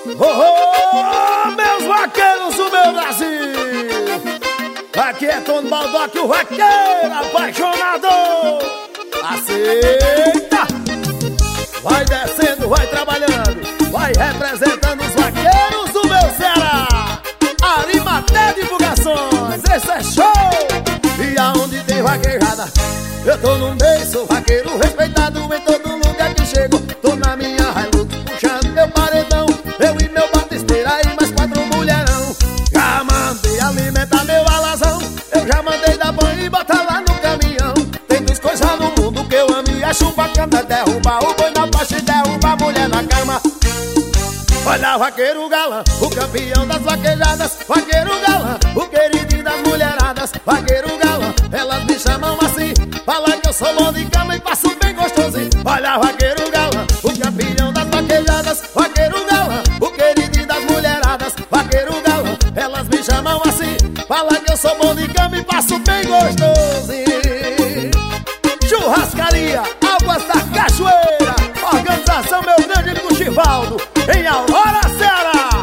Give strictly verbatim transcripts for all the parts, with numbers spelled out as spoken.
Oh, oh, meus vaqueiros do meu Brasil! Aqui é Tony Baldock, o vaqueiro apaixonado. Aceita! Vai descendo, vai trabalhando, vai representando os vaqueiros do meu Ceará. Arimaté Divulgações, esse é show! E aonde tem vaquejada, eu tô no meio, sou vaqueiro respeitado em todo lugar que chego. Tô na minha Hilux puxando meu paredão, eu e meu batisteira e mais quatro mulherão. Já mandei alimentar meu alazão, eu já mandei dar banho e botar lá no caminhão. Tem duas coisas no mundo que eu amo e acho bacana: derrubar o boi na faixa e derrubar a mulher na cama. Olha, vaqueiro galã, o campeão das vaquejadas, vaqueiro galã, o queridinho das mulheradas, vaqueiro galã, elas me chamam assim, fala que eu sou bom de cama e passo bem gostosinho. Olha, vaqueiro galã, o campeão das vaquejadas, vaqueiro galã, o queridinho das mulheradas, vaqueiro galã, elas me chamam assim, fala que eu sou bom de cama e passo bem gostosinho. Churrascaria Águas da Cachoeira, organização meu grande amigo Chivaldo, em Aurora, Ceará.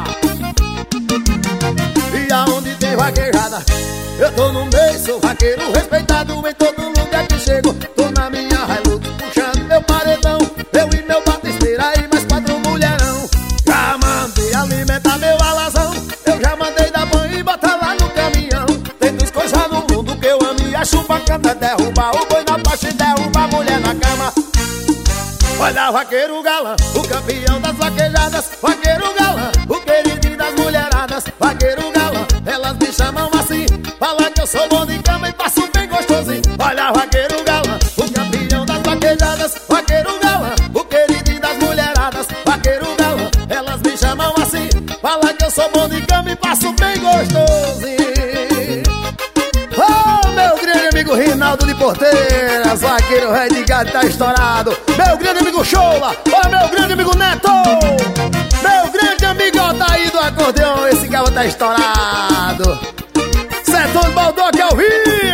E aonde tem vaquejada, eu tô no meio, sou vaqueiro respeitado em todo lugar que chego. Tô na minha Hilux puxando meu paredão, eu e meu batisteira e mais quatro mulherão. Já mandei alimentar meu alazão, eu já mandei dar banho e botar lá no caminhão. Tem duas coisas no mundo que eu amo e acho bacana: derrubar o boi na faixa e derrubar a mulher na cama. Olha, vaqueiro galã, o campeão das vaquejadas, vaqueiro galã, o queridinho das mulheradas, vaqueiro galã, elas me chamam assim, fala que eu sou bom de cama e passo bem gostosinho. Olha, vaqueiro galã, o campeão das vaquejadas, vaqueiro galã, o queridinho das mulheradas, vaqueiro galã, elas me chamam assim, fala que eu sou bom de cama e passo bem gostosinho. Oh, meu grande amigo Rinaldo de Porteiras, vaqueiro rei de gado tá estourado. Meu grande amigo Chola, oh, meu grande amigo Neto, meu grande amigo Altair do acordeão, esse cara tá estourado. Cê é Tony Baldock ao vivo.